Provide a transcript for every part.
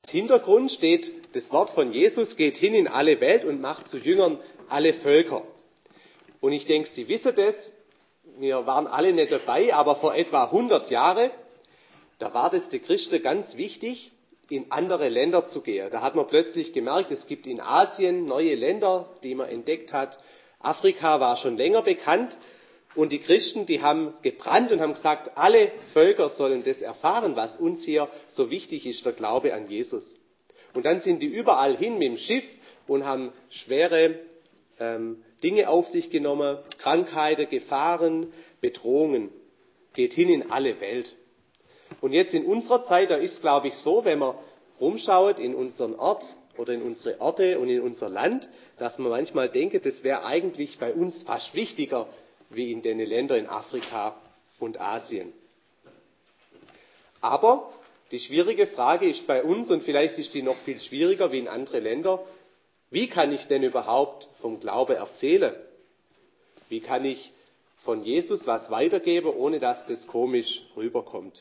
Hintergrund steht das Wort von Jesus: Geht hin in alle Welt und macht zu Jüngern alle Völker. Und ich denke, Sie wissen das, wir waren alle nicht dabei, aber vor etwa 100 Jahren, da war das den Christen ganz wichtig, in andere Länder zu gehen. Da hat man plötzlich gemerkt, es gibt in Asien neue Länder, die man entdeckt hat. Afrika war schon länger bekannt. Und die Christen, die haben gebrannt und haben gesagt, alle Völker sollen das erfahren, was uns hier so wichtig ist, der Glaube an Jesus. Und dann sind die überall hin mit dem Schiff und haben schwere Dinge auf sich genommen, Krankheiten, Gefahren, Bedrohungen. Geht hin in alle Welt. Und jetzt in unserer Zeit, da ist es, glaube ich, so, wenn man rumschaut in unseren Ort oder in unsere Orte und in unser Land, dass man manchmal denkt, das wäre eigentlich bei uns fast wichtiger, wie in den Ländern in Afrika und Asien. Aber die schwierige Frage ist bei uns, und vielleicht ist die noch viel schwieriger wie in anderen Ländern: Wie kann ich denn überhaupt vom Glaube erzählen? Wie kann ich von Jesus was weitergeben, ohne dass das komisch rüberkommt?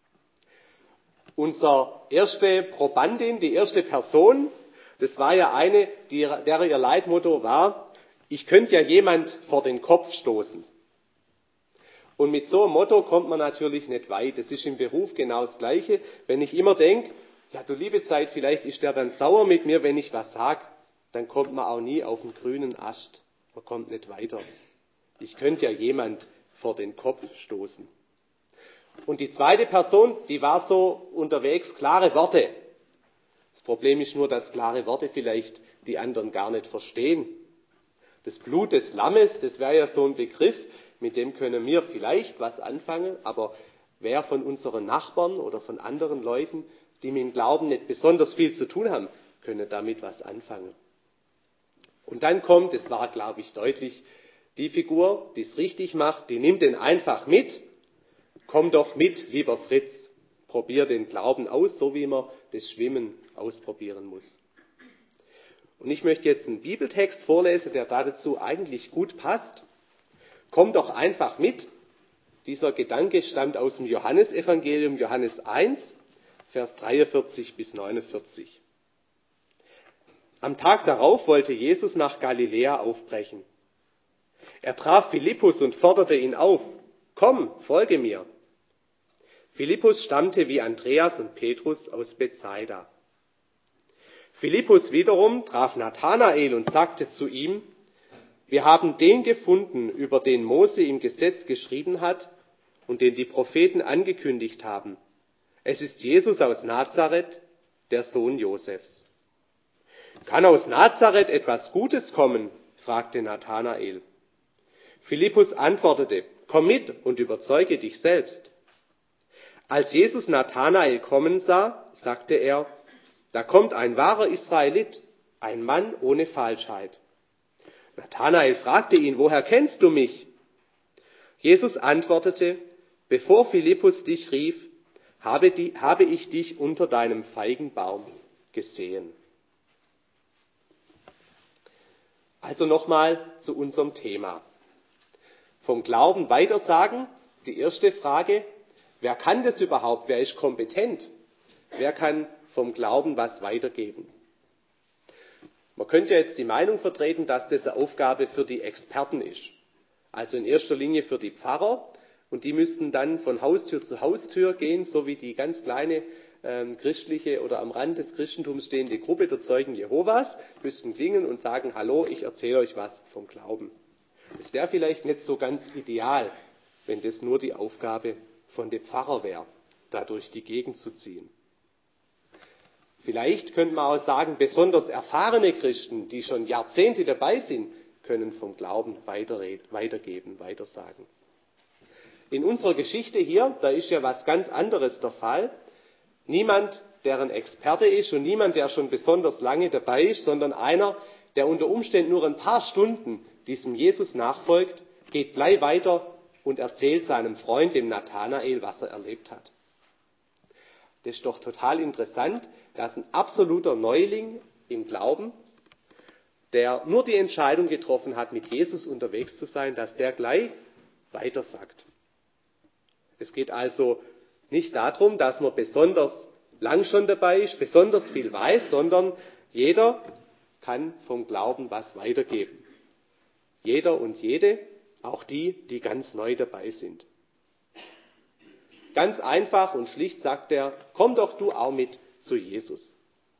Unsere erste Probandin, die erste Person, das war ja eine, der ihr Leitmotto war: Ich könnte ja jemand vor den Kopf stoßen. Und mit so einem Motto kommt man natürlich nicht weit. Das ist im Beruf genau das Gleiche. Wenn ich immer denke, ja du liebe Zeit, vielleicht ist der dann sauer mit mir, wenn ich was sage, dann kommt man auch nie auf den grünen Ast. Man kommt nicht weiter. Ich könnte ja jemand vor den Kopf stoßen. Und die zweite Person, die war so unterwegs: klare Worte. Das Problem ist nur, dass klare Worte vielleicht die anderen gar nicht verstehen. Das Blut des Lammes, das wäre ja so ein Begriff, mit dem können wir vielleicht was anfangen, aber wer von unseren Nachbarn oder von anderen Leuten, die mit dem Glauben nicht besonders viel zu tun haben, können damit was anfangen. Und dann kommt, das war, glaube ich, deutlich, die Figur, die es richtig macht, die nimmt den einfach mit. Komm doch mit, lieber Fritz, probier den Glauben aus, so wie man das Schwimmen ausprobieren muss. Und ich möchte jetzt einen Bibeltext vorlesen, der dazu eigentlich gut passt. Komm doch einfach mit. Dieser Gedanke stammt aus dem Johannesevangelium, Johannes 1, Vers 43 bis 49. Am Tag darauf wollte Jesus nach Galiläa aufbrechen. Er traf Philippus und forderte ihn auf: Komm, folge mir. Philippus stammte wie Andreas und Petrus aus Bethsaida. Philippus wiederum traf Nathanael und sagte zu ihm: Wir haben den gefunden, über den Mose im Gesetz geschrieben hat und den die Propheten angekündigt haben. Es ist Jesus aus Nazareth, der Sohn Josefs. Kann aus Nazareth etwas Gutes kommen? Fragte Nathanael. Philippus antwortete: Komm mit und überzeuge dich selbst. Als Jesus Nathanael kommen sah, sagte er: Da kommt ein wahrer Israelit, ein Mann ohne Falschheit. Nathanael fragte ihn: Woher kennst du mich? Jesus antwortete: Bevor Philippus dich rief, habe ich dich unter deinem Feigenbaum gesehen. Also nochmal zu unserem Thema. Vom Glauben weitersagen, die erste Frage: Wer kann das überhaupt? Wer ist kompetent? Wer kann vom Glauben was weitergeben? Man könnte jetzt die Meinung vertreten, dass das eine Aufgabe für die Experten ist. Also in erster Linie für die Pfarrer. Und die müssten dann von Haustür zu Haustür gehen, so wie die ganz kleine christliche oder am Rand des Christentums stehende Gruppe der Zeugen Jehovas, müssten klingeln und sagen: Hallo, ich erzähle euch was vom Glauben. Es wäre vielleicht nicht so ganz ideal, wenn das nur die Aufgabe von dem Pfarrer wäre, da durch die Gegend zu ziehen. Vielleicht könnte man auch sagen, besonders erfahrene Christen, die schon Jahrzehnte dabei sind, können vom Glauben weitergeben, weitersagen. In unserer Geschichte hier, da ist ja was ganz anderes der Fall. Niemand, der ein Experte ist und niemand, der schon besonders lange dabei ist, sondern einer, der unter Umständen nur ein paar Stunden diesem Jesus nachfolgt, geht gleich weiter und erzählt seinem Freund, dem Nathanael, was er erlebt hat. Das ist doch total interessant, dass ein absoluter Neuling im Glauben, der nur die Entscheidung getroffen hat, mit Jesus unterwegs zu sein, dass der gleich weitersagt. Es geht also nicht darum, dass man besonders lang schon dabei ist, besonders viel weiß, sondern jeder kann vom Glauben was weitergeben. Jeder und jede, auch die, die ganz neu dabei sind. Ganz einfach und schlicht sagt er, komm doch du auch mit zu Jesus.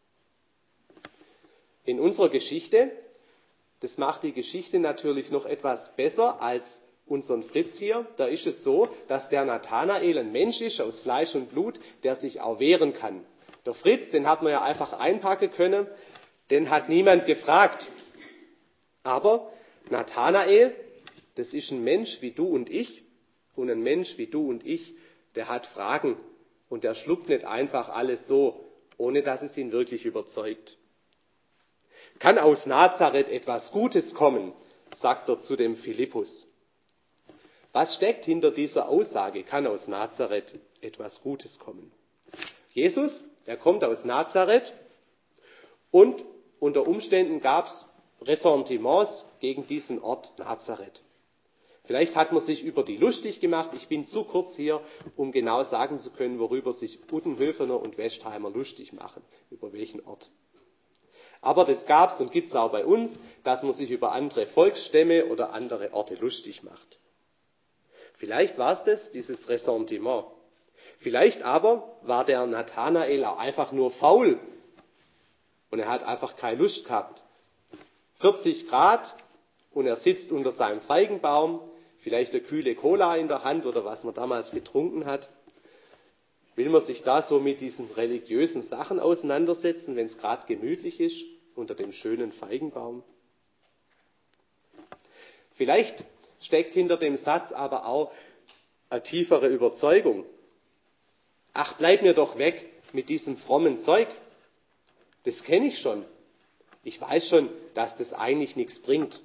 In unserer Geschichte, das macht die Geschichte natürlich noch etwas besser als unseren Fritz hier, da ist es so, dass der Nathanael ein Mensch ist aus Fleisch und Blut, der sich auch wehren kann. Der Fritz, den hat man ja einfach einpacken können, den hat niemand gefragt. Aber Nathanael, das ist ein Mensch wie du und ich, und ein Mensch wie du und ich, der hat Fragen und der schluckt nicht einfach alles so, ohne dass es ihn wirklich überzeugt. Kann aus Nazareth etwas Gutes kommen, sagt er zu dem Philippus. Was steckt hinter dieser Aussage, kann aus Nazareth etwas Gutes kommen? Jesus, er kommt aus Nazareth und unter Umständen gab es Ressentiments gegen diesen Ort Nazareth. Vielleicht hat man sich über die lustig gemacht. Ich bin zu kurz hier, um genau sagen zu können, worüber sich Uttenhöfener und Westheimer lustig machen, über welchen Ort. Aber das gab es und gibt es auch bei uns, dass man sich über andere Volksstämme oder andere Orte lustig macht. Vielleicht war es das, dieses Ressentiment. Vielleicht aber war der Nathanael auch einfach nur faul und er hat einfach keine Lust gehabt. 40 Grad und er sitzt unter seinem Feigenbaum, vielleicht eine kühle Cola in der Hand oder was man damals getrunken hat. Will man sich da so mit diesen religiösen Sachen auseinandersetzen, wenn es gerade gemütlich ist, unter dem schönen Feigenbaum? Vielleicht steckt hinter dem Satz aber auch eine tiefere Überzeugung. Ach, bleib mir doch weg mit diesem frommen Zeug. Das kenne ich schon. Ich weiß schon, dass das eigentlich nichts bringt.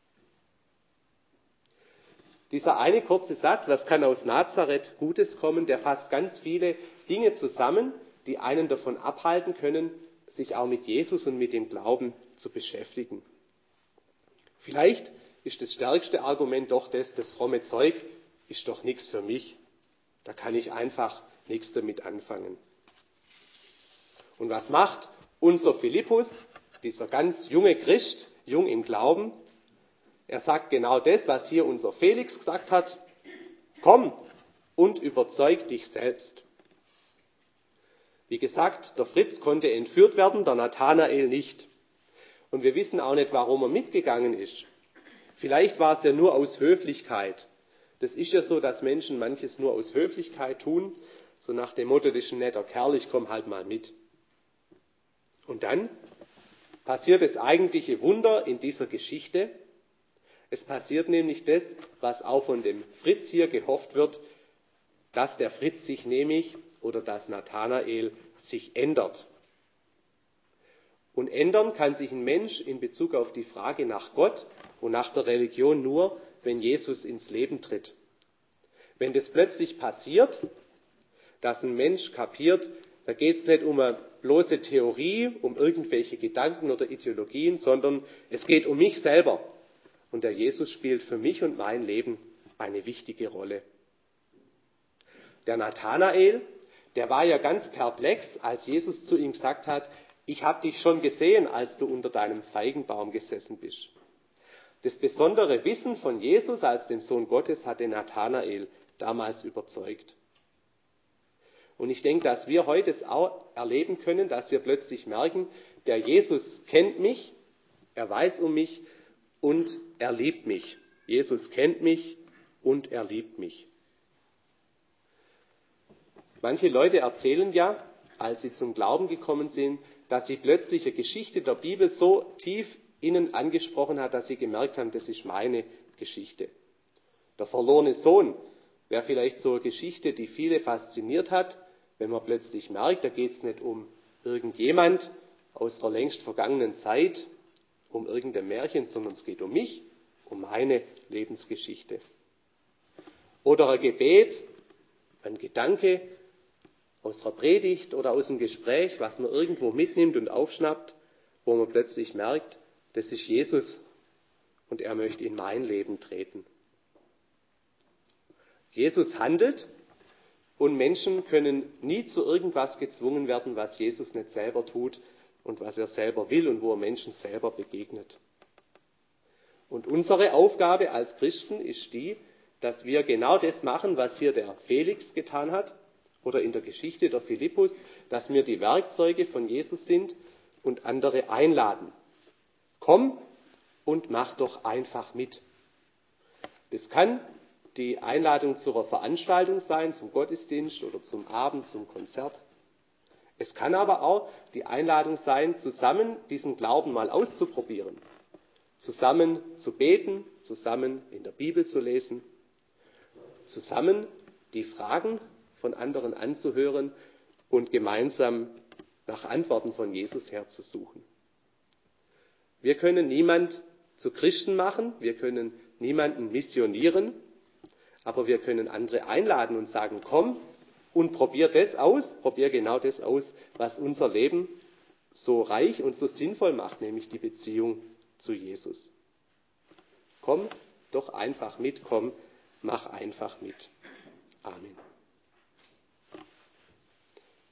Dieser eine kurze Satz, was kann aus Nazareth Gutes kommen, der fasst ganz viele Dinge zusammen, die einen davon abhalten können, sich auch mit Jesus und mit dem Glauben zu beschäftigen. Vielleicht ist das stärkste Argument doch das fromme Zeug ist doch nichts für mich. Da kann ich einfach nichts damit anfangen. Und was macht unser Philippus, dieser ganz junge Christ, jung im Glauben? Er sagt genau das, was hier unser Felix gesagt hat. Komm und überzeug dich selbst. Wie gesagt, der Fritz konnte entführt werden, der Nathanael nicht. Und wir wissen auch nicht, warum er mitgegangen ist. Vielleicht war es ja nur aus Höflichkeit. Das ist ja so, dass Menschen manches nur aus Höflichkeit tun, so nach dem Motto, das ist ein netter Kerl, ich komm halt mal mit. Und dann passiert das eigentliche Wunder in dieser Geschichte. Es passiert nämlich das, was auch von dem Fritz hier gehofft wird, dass der Fritz sich nämlich oder dass Nathanael sich ändert. Und ändern kann sich ein Mensch in Bezug auf die Frage nach Gott und nach der Religion nur, wenn Jesus ins Leben tritt. Wenn das plötzlich passiert, dass ein Mensch kapiert, da geht es nicht um eine bloße Theorie, um irgendwelche Gedanken oder Ideologien, sondern es geht um mich selber. Und der Jesus spielt für mich und mein Leben eine wichtige Rolle. Der Nathanael, der war ja ganz perplex, als Jesus zu ihm gesagt hat, ich habe dich schon gesehen, als du unter deinem Feigenbaum gesessen bist. Das besondere Wissen von Jesus als dem Sohn Gottes hat den Nathanael damals überzeugt. Und ich denke, dass wir heute es auch erleben können, dass wir plötzlich merken, der Jesus kennt mich, er weiß um mich und er liebt mich. Jesus kennt mich und er liebt mich. Manche Leute erzählen ja, als sie zum Glauben gekommen sind, dass sie plötzlich eine Geschichte der Bibel so tief innen angesprochen hat, dass sie gemerkt haben, das ist meine Geschichte. Der verlorene Sohn wäre vielleicht so eine Geschichte, die viele fasziniert hat, wenn man plötzlich merkt, da geht es nicht um irgendjemand aus der längst vergangenen Zeit, um irgendein Märchen, sondern es geht um mich, um meine Lebensgeschichte. Oder ein Gebet, ein Gedanke aus der Predigt oder aus dem Gespräch, was man irgendwo mitnimmt und aufschnappt, wo man plötzlich merkt, das ist Jesus und er möchte in mein Leben treten. Jesus handelt Und Menschen können nie zu irgendwas gezwungen werden, was Jesus nicht selber tut und was er selber will und wo er Menschen selber begegnet. Und unsere Aufgabe als Christen ist die, dass wir genau das machen, was hier der Felix getan hat oder in der Geschichte der Philippus, dass wir die Werkzeuge von Jesus sind und andere einladen. Komm und mach doch einfach mit. Das kann die Einladung zu einer Veranstaltung sein, zum Gottesdienst oder zum Abend, zum Konzert. Es kann aber auch die Einladung sein, zusammen diesen Glauben mal auszuprobieren. Zusammen zu beten, zusammen in der Bibel zu lesen, zusammen die Fragen von anderen anzuhören und gemeinsam nach Antworten von Jesus herzusuchen. Wir können niemand zu Christen machen, wir können niemanden missionieren, aber wir können andere einladen und sagen, komm und probier genau das aus, was unser Leben so reich und so sinnvoll macht, nämlich die Beziehung zu Jesus. Komm doch einfach mit, komm, mach einfach mit. Amen.